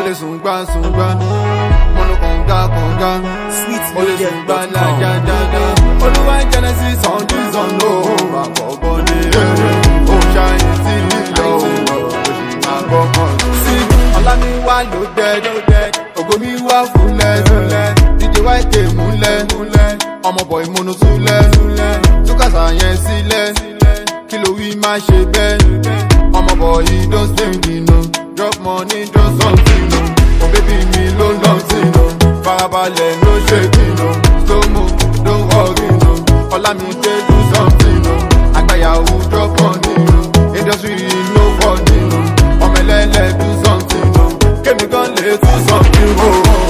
Ole sungba, mono konga. Ole sungba la ja. Oluwa Genesis on this on no. Bobode, shine see, Olamiwa loaded. Ogomi wa fullest. DJ YK múlẹ̀. Ọmọ boy mono súlẹ̀. Tukasa yẹn sílẹ̀. Kilo wi ma ṣe bẹ́ẹ̀. Ọmọ boy don't stay no. Drop money, drop something no. Oh baby mi ló nothing no. Farabalẹ̀ no shaking no. Slow mo, don't worry no. Olamide do something no. Agbayawu drop money no. Industry no funny no. Ọmọ ẹlẹ́lẹ̀ do something no. Kemi gan lè do something no.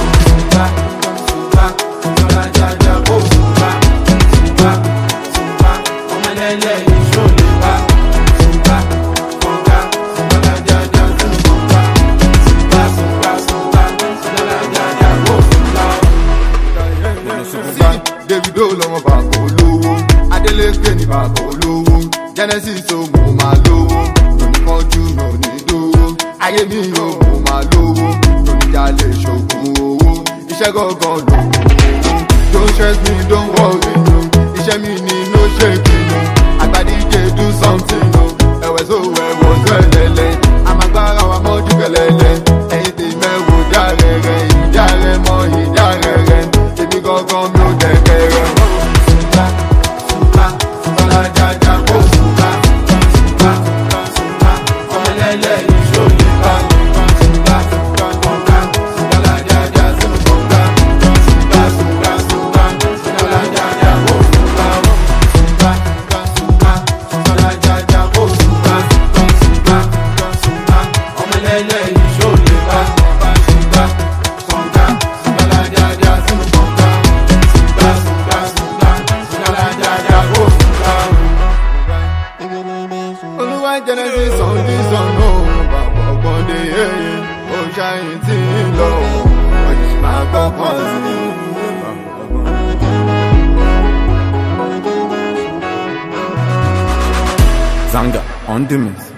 Davido lọ́mọ bàbá olówó, Adeleke ni bàbá olówó, Genesis o mo máa lówó, lóníkanjú lóní dówó, ayé mi o mo máa lówó, lóníjàlè ṣògùn owó, iṣẹ́ gangan lògùn owó, don't stress me, don't worry no, iṣẹ́ mi ni no shaking no, Agbadije do something no, ẹ̀wẹ̀ so ẹ̀wọ̀ sẹ́lẹ̀lẹ̀, àmàgbára wa mọ́jú kẹlẹ̀lẹ̀, ẹ̀yin tè mẹ́wò járẹ̀rẹ̀, ìjárẹ̀ mọ́ ìjárẹ̀rẹ̀, èmi gangan mi ò dẹ̀kẹ̀rẹ̀. Genesis on this on no, Bobode, oh shine till low, what is my purpose? Zanga on the mix.